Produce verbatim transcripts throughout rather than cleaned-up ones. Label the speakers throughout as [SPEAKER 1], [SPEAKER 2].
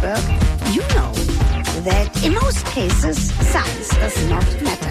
[SPEAKER 1] expert, you know that in most cases, size does not matter.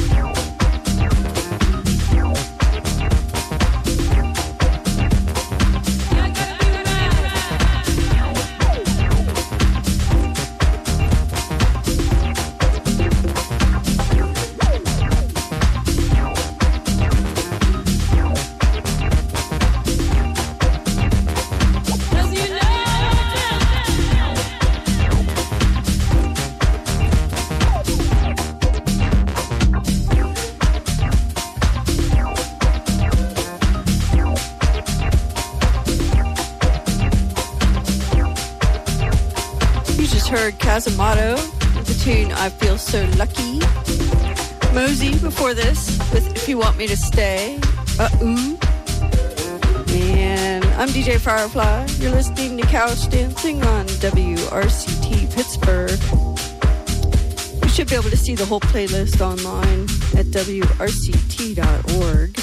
[SPEAKER 2] Casamato with the tune I Feel So Lucky. Mosey before this with If You Want Me to Stay. Uh-ooh. And I'm D J Firefly. You're listening to Couch Dancing on W R C T Pittsburgh. You should be able to see the whole playlist online at W R C T dot org.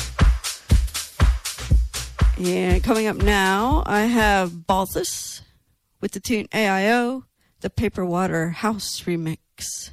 [SPEAKER 2] And coming up now, I have Balthus with the tune A I O. The Paper Water House remix.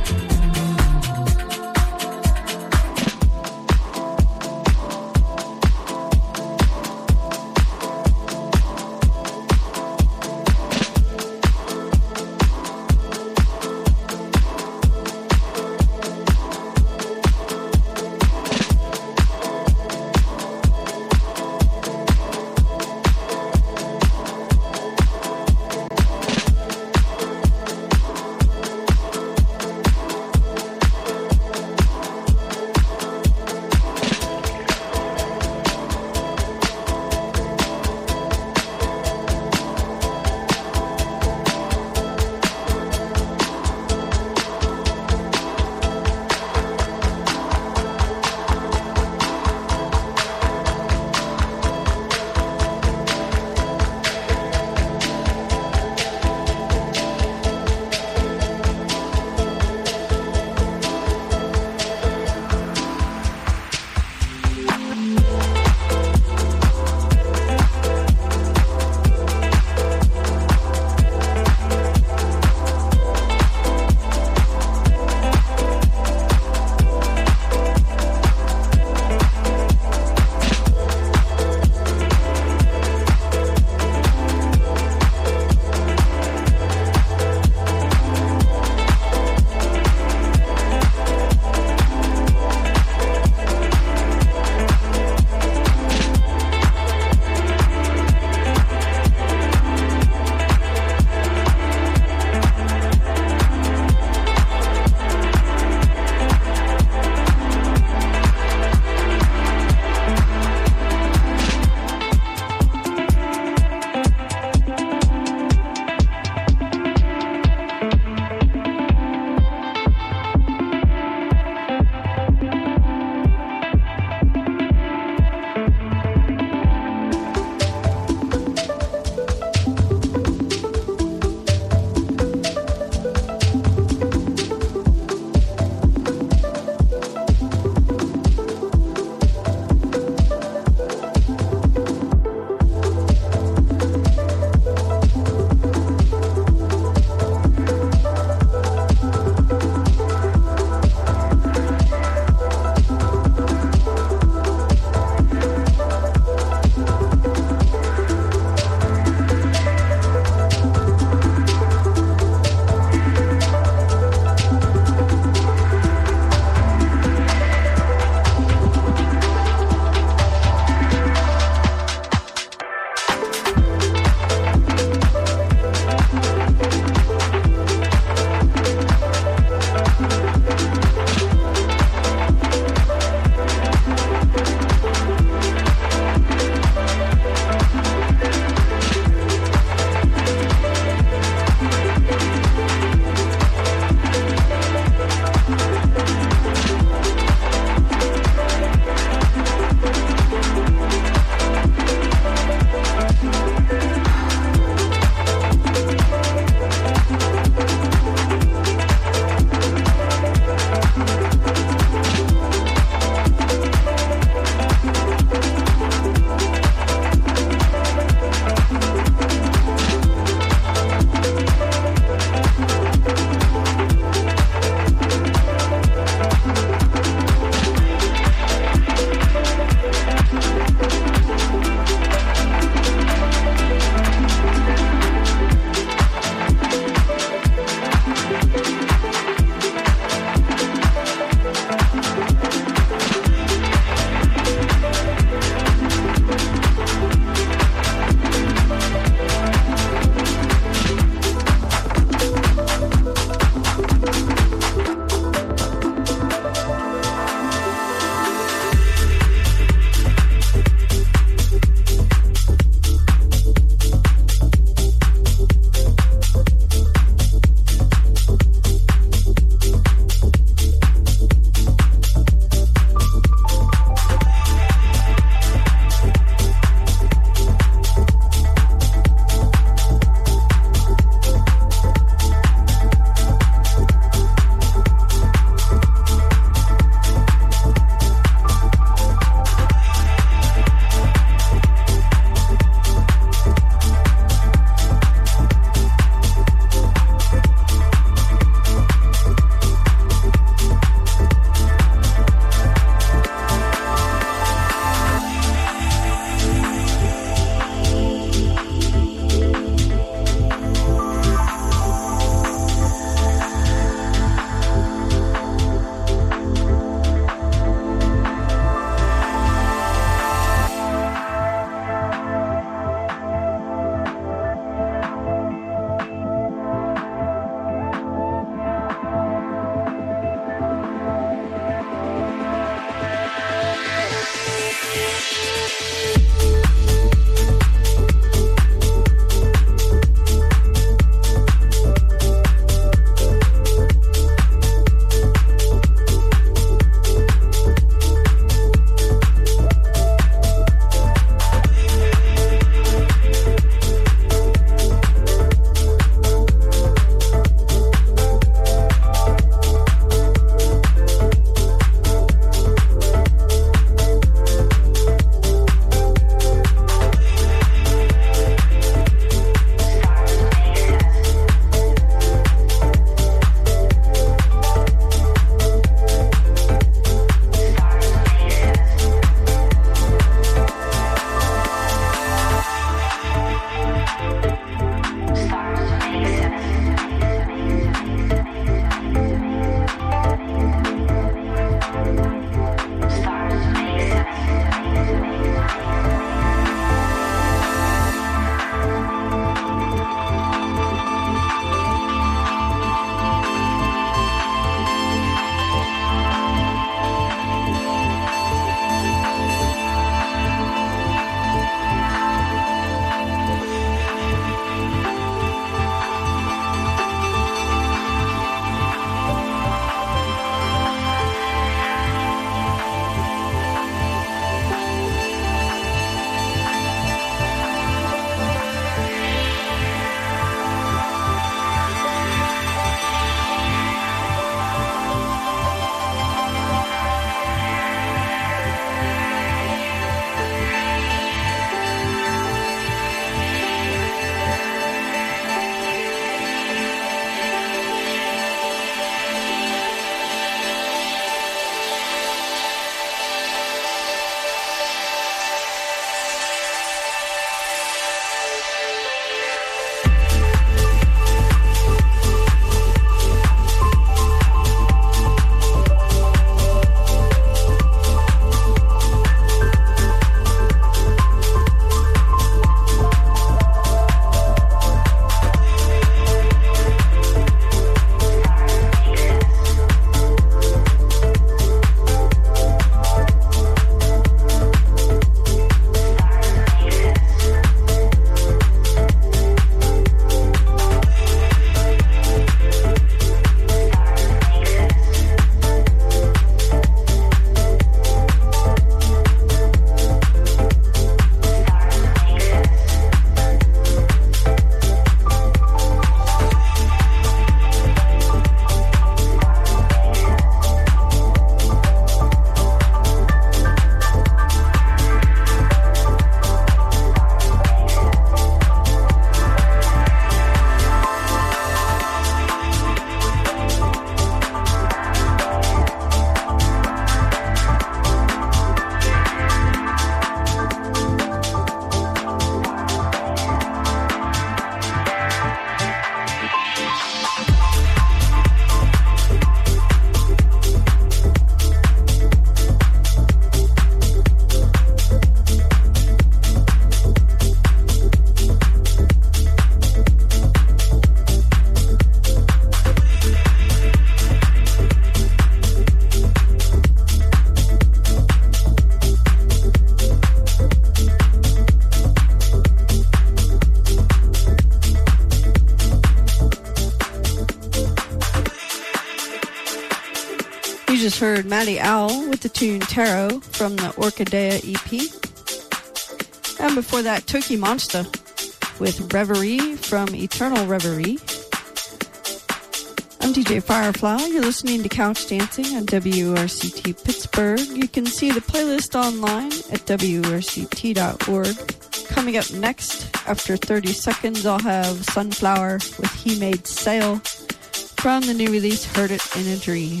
[SPEAKER 2] just heard Matty Owl with the tune Tarot from the Orchidea E P. And before that, Toki Monster with Reverie from Eternal Reverie. I'm D J Firefly. You're listening to Couch Dancing on W R C T Pittsburgh. You can see the playlist online at W R C T dot org. Coming up next, after thirty seconds, I'll have Sunflower with He Made Sail from the new release Heard It in a Dream.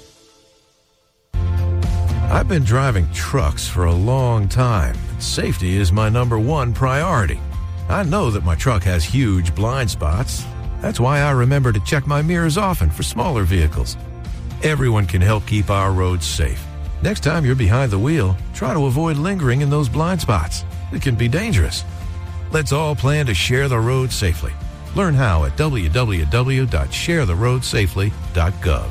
[SPEAKER 3] I've been driving trucks for a long time. Safety is my number one priority. I know that my truck has huge blind spots. That's why I remember to check my mirrors often for smaller vehicles. Everyone can help keep our roads safe. Next time you're behind the wheel, try to avoid lingering in those blind spots. It can be dangerous. Let's all plan to share the road safely. Learn how at w w w dot share the road safely dot gov.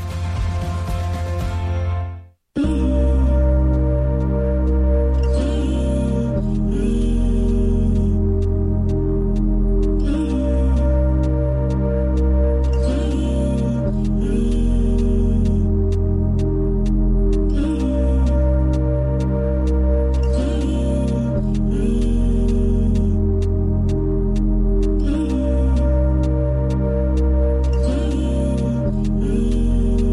[SPEAKER 4] Thank you.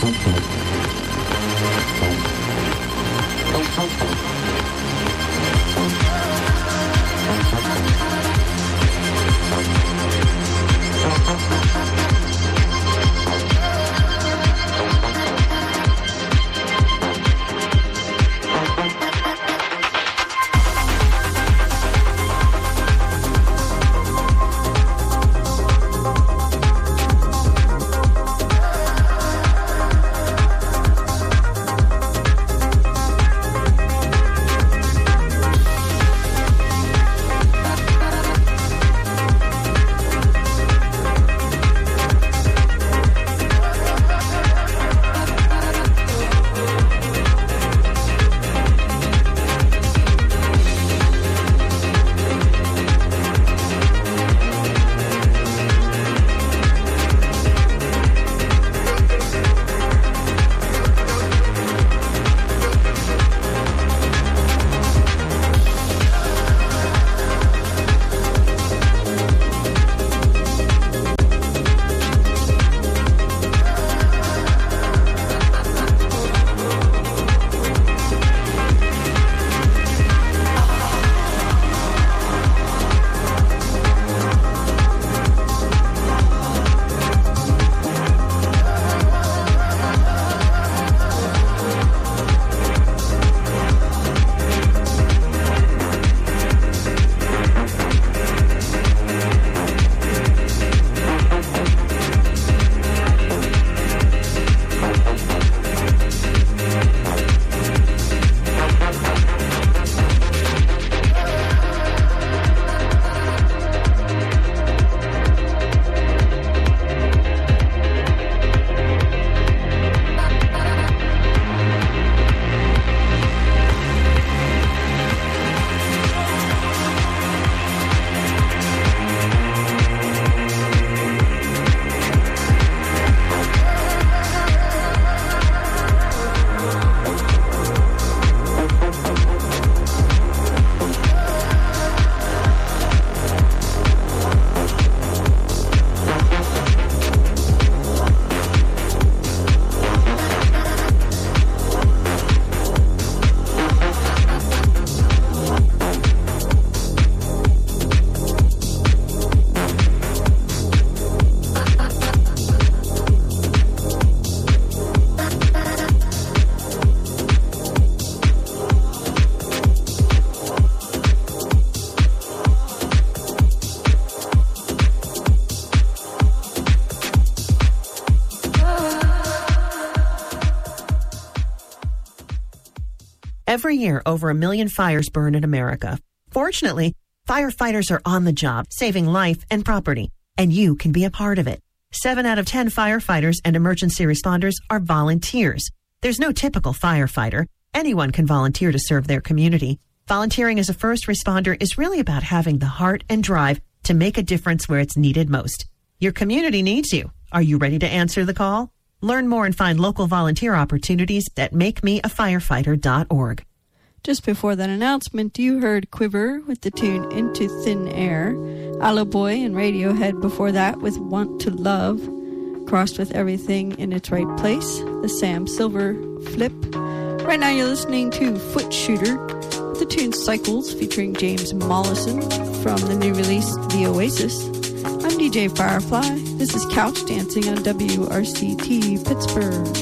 [SPEAKER 4] Every year, over a million fires burn in America. Fortunately, firefighters are on the job, saving life and property, and you can be a part of it. Seven out of ten firefighters and emergency responders are volunteers. There's no typical firefighter. Anyone can volunteer to serve their community. Volunteering as a first responder is really about having the heart and drive to make a difference where it's needed most. Your community needs you. Are you ready to answer the call? Learn more and find local volunteer opportunities at make me a firefighter dot org.
[SPEAKER 2] Just before that announcement, you heard Quiver with the tune Into Thin Air, Allo Boy and Radiohead before that with Want to Love, crossed with Everything in Its Right Place, the Sam Silver Flip. Right now you're listening to Foot Shooter with the tune Cycles featuring James Mollison from the new release The Oasis. I'm D J Firefly. This is Couch Dancing on W R C T Pittsburgh.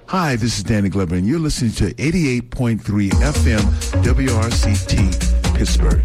[SPEAKER 5] Hi, this is Danny Glover, and you're listening to eighty-eight point three F M W R C T Pittsburgh.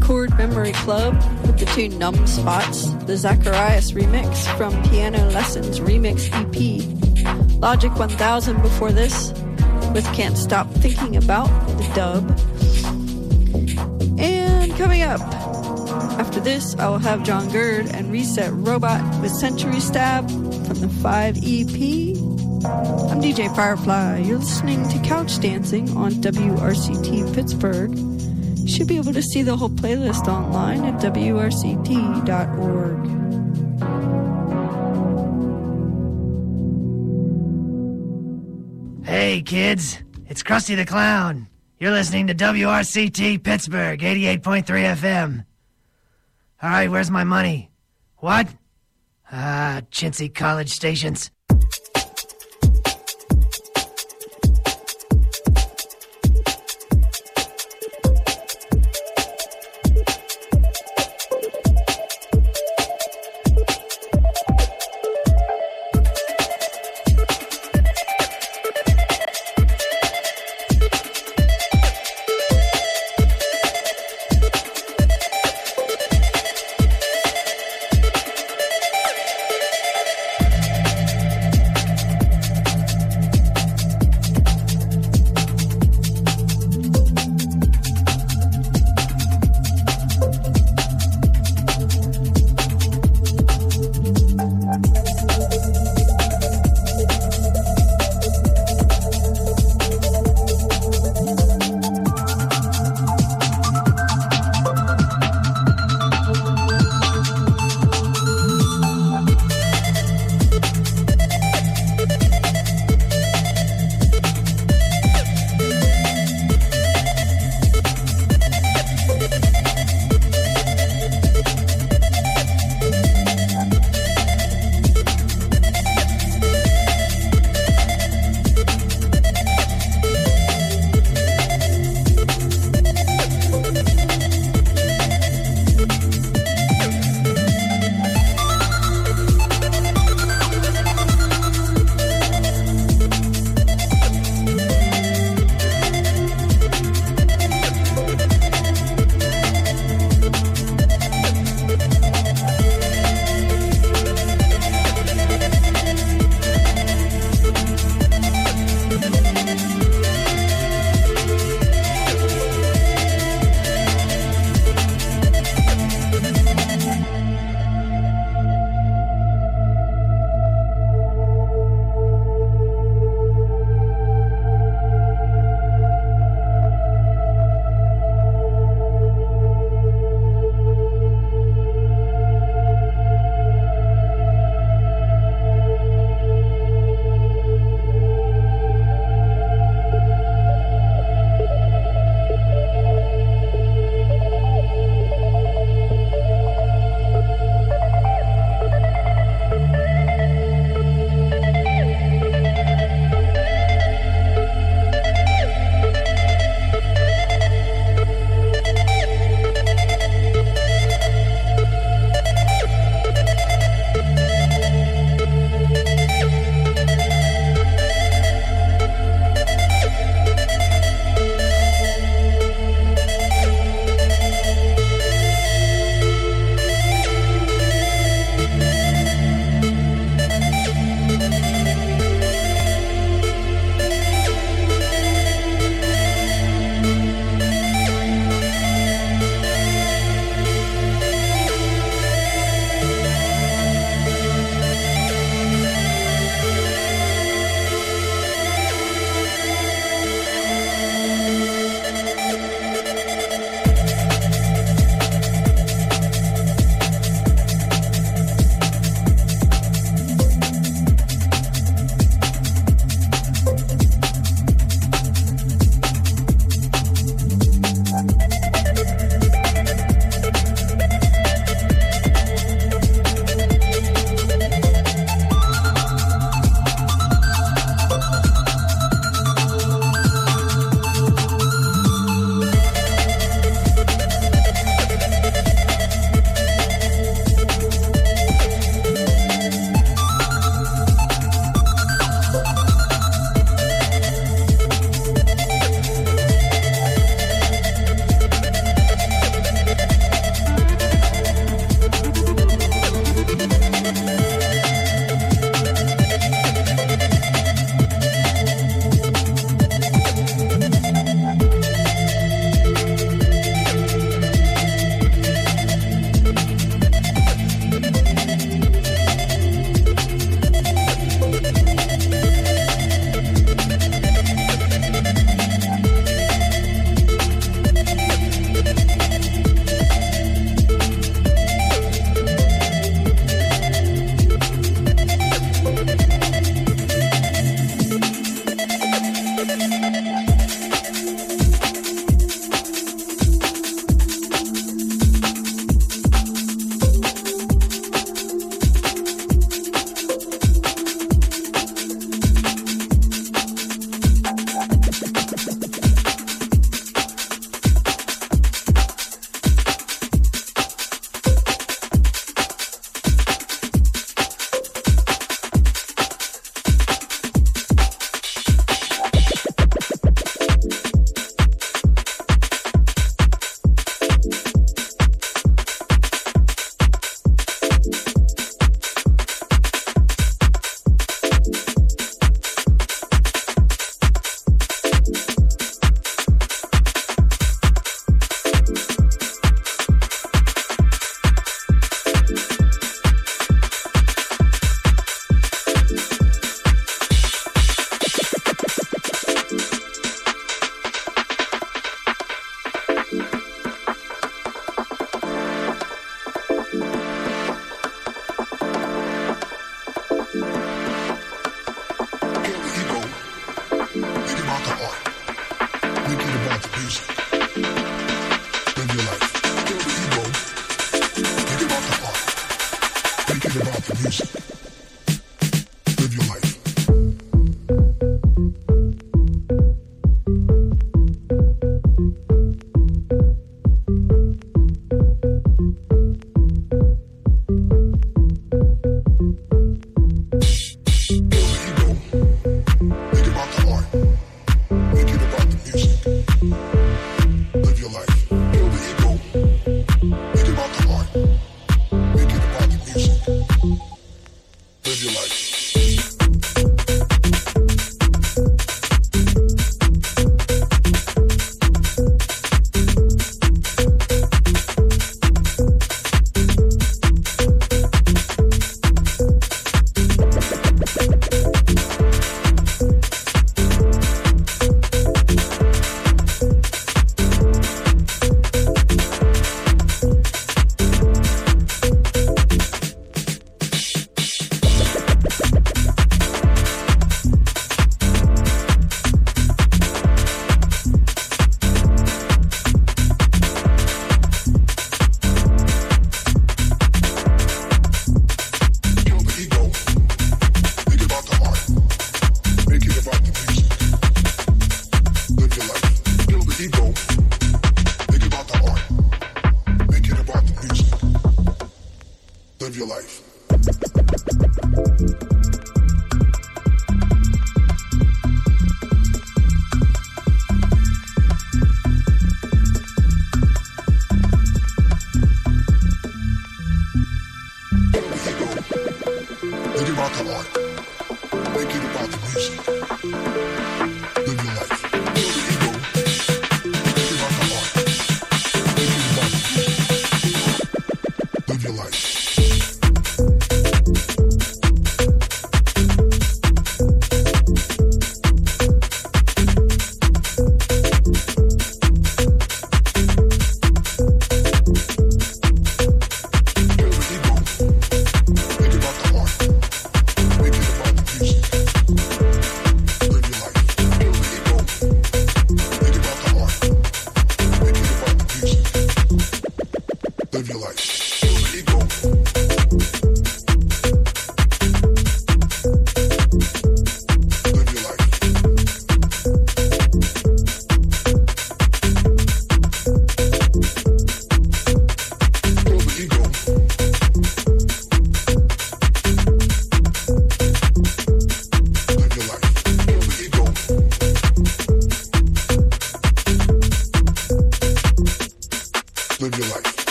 [SPEAKER 2] Chord Memory Club with the tune Numb Spots, the Zacharias remix from Piano Lessons Remix E P. Logic one thousand before this with Can't Stop Thinking About, the dub. And coming up, after this, I will have John Gerd and Reset Robot with Century Stab from the five E P. I'm D J Firefly. You're listening to Couch Dancing on W R C T Pittsburgh. You should be able to see the whole playlist online at W R C T dot org.
[SPEAKER 6] Hey kids, it's Krusty the Clown. You're listening to W R C T Pittsburgh, eighty-eight point three F M. Alright, where's my money? What? Ah, chintzy college stations.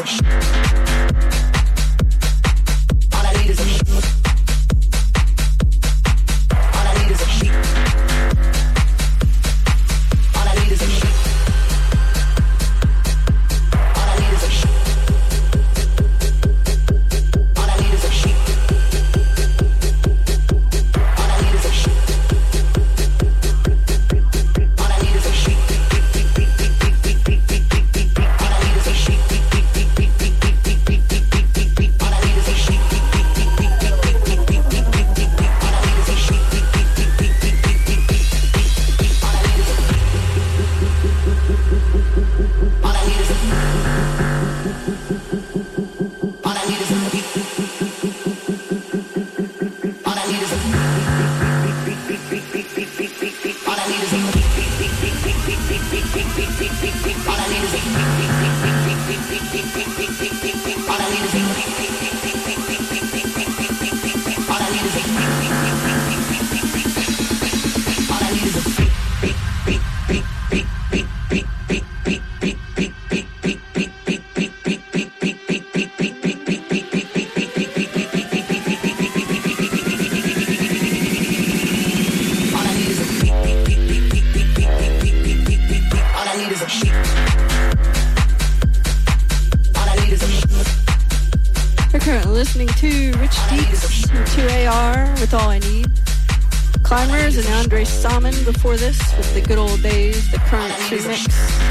[SPEAKER 2] Before this with the good old days, the current remix.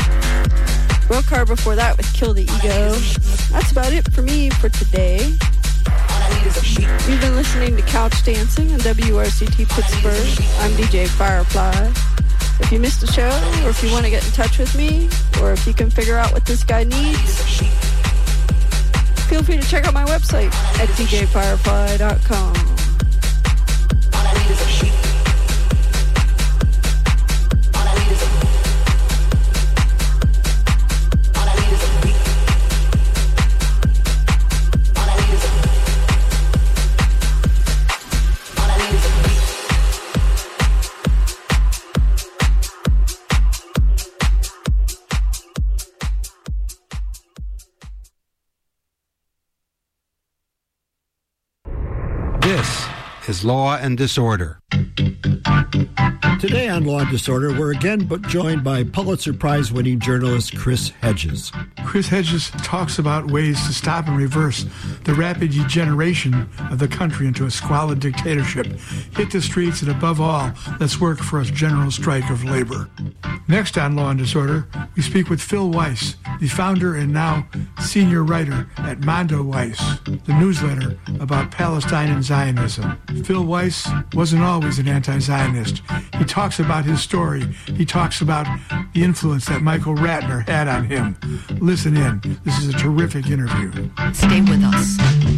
[SPEAKER 2] Rokar before that with Kill the Ego. That's about it for me for today. You've been listening to Couch Dancing on W R C T Pittsburgh. I'm D J Firefly. If you missed the show, or if you want to get in touch with me, or if you can figure out what this guy needs, feel free to check out my website at d j firefly dot com.
[SPEAKER 7] Is Law and Disorder.
[SPEAKER 8] Today on Law and Disorder, we're again but joined by Pulitzer Prize-winning journalist Chris Hedges.
[SPEAKER 9] Chris Hedges talks about ways to stop and reverse the rapid degeneration of the country into a squalid dictatorship. Hit the streets, and above all, let's work for a general strike of labor. Next on Law and Disorder, we speak with Phil Weiss, the founder and now senior writer at Mondo Weiss, the newsletter about Palestine and Zionism. Phil Weiss wasn't always an anti-Zionist. He talks about his story. He talks about the influence that Michael Ratner had on him. Listen in. This is a terrific interview.
[SPEAKER 10] Stay with us.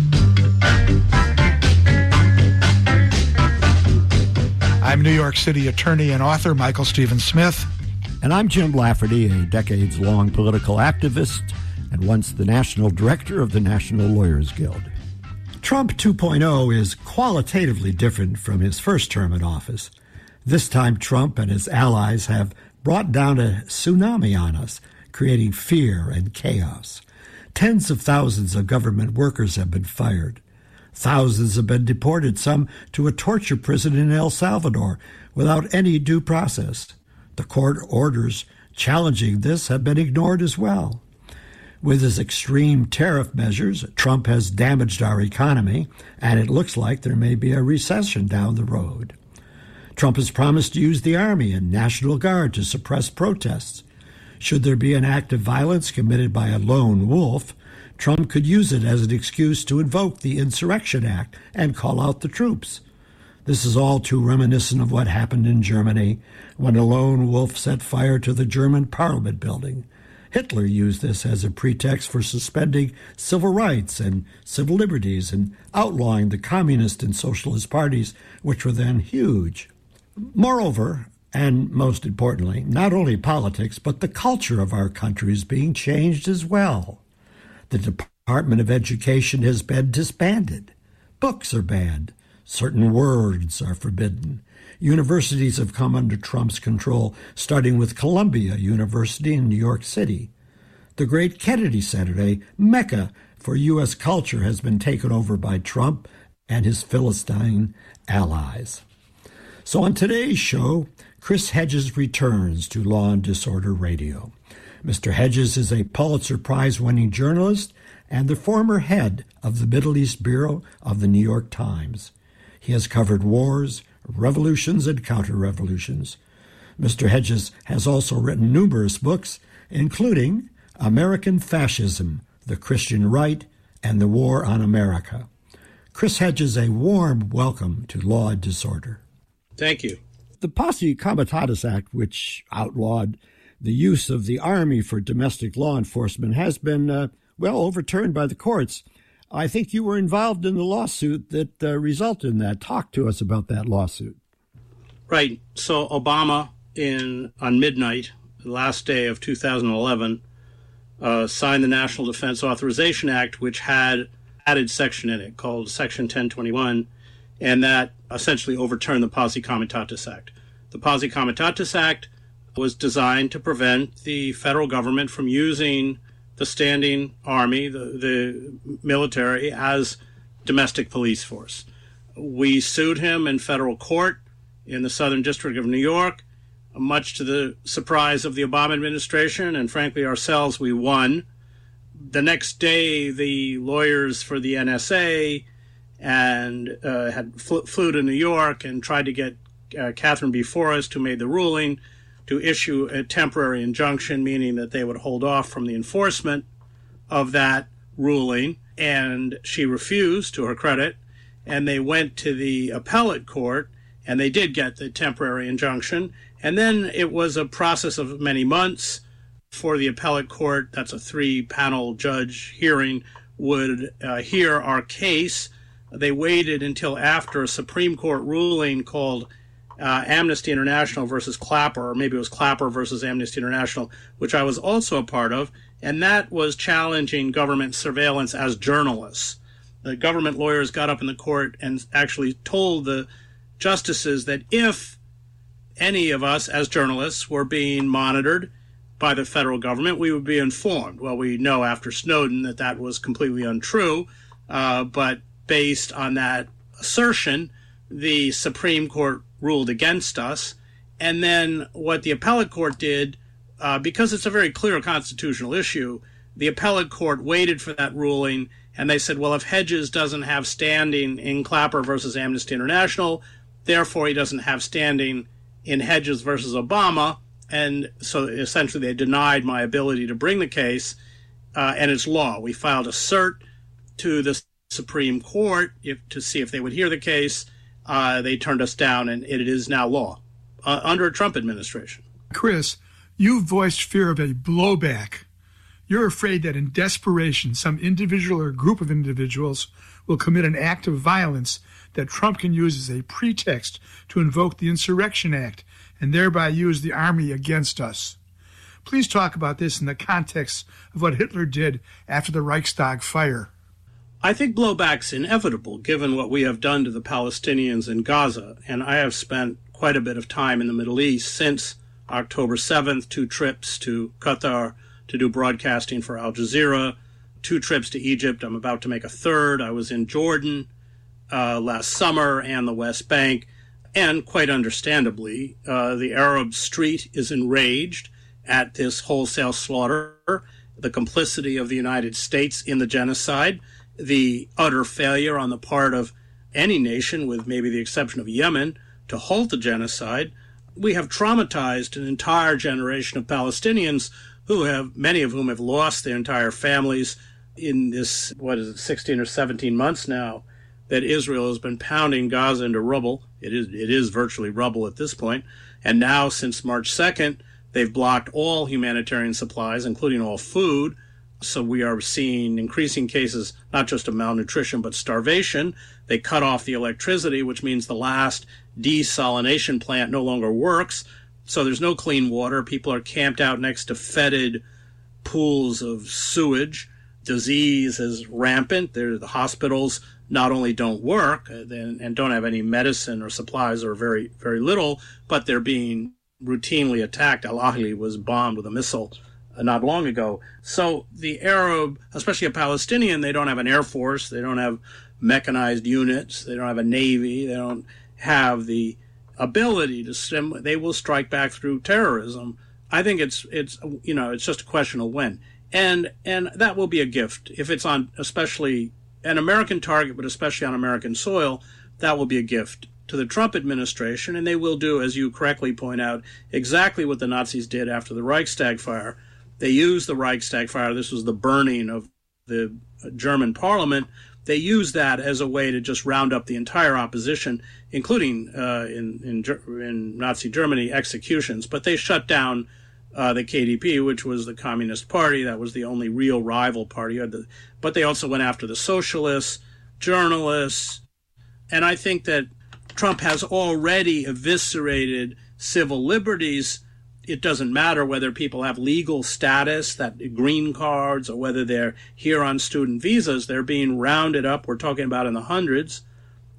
[SPEAKER 9] I'm New York City attorney and author Michael Stephen Smith.
[SPEAKER 8] And I'm Jim Lafferty, a decades-long political activist and once the national director of the National Lawyers Guild. Trump two point oh is qualitatively different from his first term in office. This time, Trump and his allies have brought down a tsunami on us, creating fear and chaos. Tens of thousands of government workers have been fired. Thousands have been deported, some to a torture prison in El Salvador, without any due process. The court orders challenging this have been ignored as well. With his extreme tariff measures, Trump has damaged our economy, and it looks like there may be a recession down the road. Trump has promised to use the Army and National Guard to suppress protests. Should there be an act of violence committed by a lone wolf, Trump could use it as an excuse to invoke the Insurrection Act and call out the troops. This is all too reminiscent of what happened in Germany when a lone wolf set fire to the German Parliament building. Hitler used this as a pretext for suspending civil rights and civil liberties and outlawing the communist and socialist parties, which were then huge. Moreover, and most importantly, not only politics, but the culture of our country is being changed as well. The Department of Education has been disbanded. Books are banned. Certain words are forbidden. Universities have come under Trump's control, starting with Columbia University in New York City. The great Kennedy Center, a mecca for U S culture, has been taken over by Trump and his Philistine allies. So on today's show, Chris Hedges returns to Law and Disorder Radio. Mister Hedges is a Pulitzer Prize-winning journalist and the former head of the Middle East Bureau of the New York Times. He has covered wars, revolutions, and counter-revolutions. Mister Hedges has also written numerous books, including American Fascism, The Christian Right, and the War on America. Chris Hedges, a warm welcome to Law and Disorder.
[SPEAKER 7] Thank you.
[SPEAKER 8] The Posse Comitatus Act, which outlawed the use of the Army for domestic law enforcement, has been, uh, well, overturned by the courts. I think you were involved in the lawsuit that uh, resulted in that. Talk to us about that lawsuit.
[SPEAKER 7] Right. So Obama, in on midnight, the last day of two thousand eleven, uh, signed the National Defense Authorization Act, which had added section in it called Section ten twenty-one, and that essentially overturned the Posse Comitatus Act. The Posse Comitatus Act was designed to prevent the federal government from using the standing army, the, the military, as domestic police force. We sued him in federal court in the Southern District of New York. Much to the surprise of the Obama administration and, frankly, ourselves, we won. The next day, the lawyers for the N S A and uh, had fl- flew to New York and tried to get uh, Catherine B. Forrest, who made the ruling, to issue a temporary injunction, meaning that they would hold off from the enforcement of that ruling. And she refused, to her credit, and they went to the appellate court, and they did get the temporary injunction. And then it was a process of many months for the appellate court, that's a three-panel judge hearing, would uh, hear our case. They waited until after a Supreme Court ruling called uh, Amnesty International versus Clapper, or maybe it was Clapper versus Amnesty International, which I was also a part of, and that was challenging government surveillance as journalists. The government lawyers got up in the court and actually told the justices that if any of us as journalists were being monitored by the federal government, we would be informed. Well, we know after Snowden that that was completely untrue, uh, but based on that assertion, the Supreme Court ruled against us. And then what the appellate court did, uh, because it's a very clear constitutional issue, the appellate court waited for that ruling, and they said, well, if Hedges doesn't have standing in Clapper versus Amnesty International, therefore he doesn't have standing in Hedges versus Obama, and so essentially they denied my ability to bring the case, uh, and it's law. We filed a cert to the Supreme Court if, to see if they would hear the case. Uh, they turned us down, and it is now law uh, under a Trump administration.
[SPEAKER 9] Chris, you voiced fear of a blowback. You're afraid that in desperation, some individual or group of individuals will commit an act of violence that Trump can use as a pretext to invoke the Insurrection Act and thereby use the army against us. Please talk about this in the context of what Hitler did after the Reichstag fire.
[SPEAKER 7] I think blowback's inevitable, given what we have done to the Palestinians in Gaza, and I have spent quite a bit of time in the Middle East since October seventh, two trips to Qatar to do broadcasting for Al Jazeera, two trips to Egypt. I'm about to make a third. I was in Jordan uh, last summer and the West Bank. And quite understandably, uh, the Arab street is enraged at this wholesale slaughter, the complicity of the United States in the genocide, the utter failure on the part of any nation, with maybe the exception of Yemen, to halt the genocide. We have traumatized an entire generation of Palestinians who have, many of whom have lost their entire families in this, what is it, sixteen or seventeen months now, that Israel has been pounding Gaza into rubble. It is it is virtually rubble at this point. And now, since March second, they've blocked all humanitarian supplies, including all food. So we are seeing increasing cases, not just of malnutrition, but starvation. They cut off the electricity, which means the last desalination plant no longer works. So there's no clean water. People are camped out next to fetid pools of sewage. Disease is rampant. There, the hospitals not only don't work and, and don't have any medicine or supplies, or very, very little, but they're being routinely attacked. Al Ahli was bombed with a missile not long ago. So the Arab, especially a Palestinian, they don't have an air force, they don't have mechanized units, they don't have a navy, they don't have the ability to stim- they will strike back through terrorism. I think it's it's you know it's just a question of when, and and that will be a gift if it's on especially an American target, but especially on American soil. That will be a gift to the Trump administration, and they will do, as you correctly point out, exactly what the Nazis did after the Reichstag fire. They used the Reichstag fire. This was the burning of the German parliament. They used that as a way to just round up the entire opposition, including uh, in, in in Nazi Germany executions. But they shut down uh, the K D P, which was the Communist Party. That was the only real rival party. But they also went after the socialists, journalists, and I think that Trump has already eviscerated civil liberties. It doesn't matter whether people have legal status, that green cards, or whether they're here on student visas. They're being rounded up. We're talking about in the hundreds.